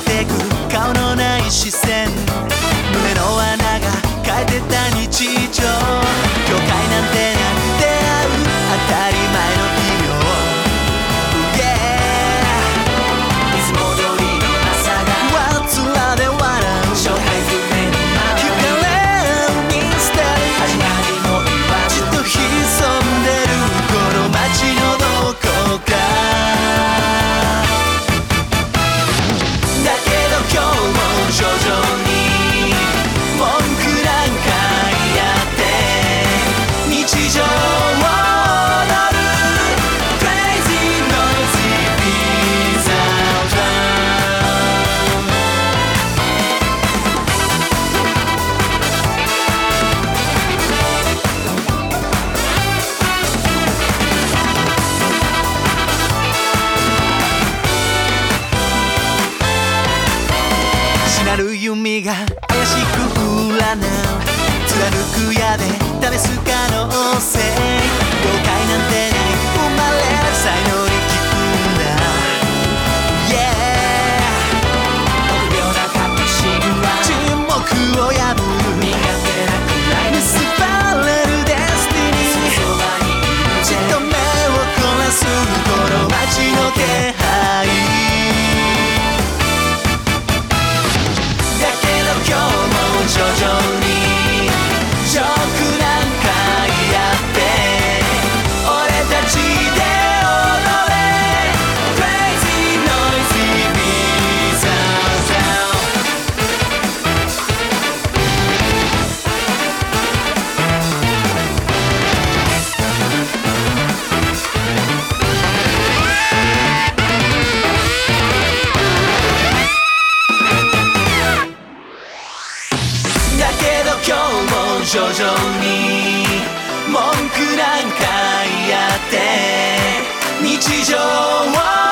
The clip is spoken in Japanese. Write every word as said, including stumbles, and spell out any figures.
てく顔のない視線、胸の穴が変えてた日常、境界なんてなく出会う当たり前の奇妙、いつも通りの朝がわつらで笑う初回不明のまま聞かれるミステリー、始まりも言わずじっと潜んでるこの街のどこか、だけど今日も徐々に文句なんか言って日常を踊る Crazy Noisy Bizarre Drum、 しなる弓が怪しく占う、貫く矢で試す可能性、了解なんてない生まれる才能に聞くんだ、yeah、 臆病な確信は沈黙を破る苦手なくらい結ばれるデスティニー、そばにいるじっと目を凝らすこの街の気配、だけど今日も徐々にジョークなんかやって俺たちで踊れ Crazy Noisy Bizarre Sound、 だけど今日も徐々に文句なんか言って日常を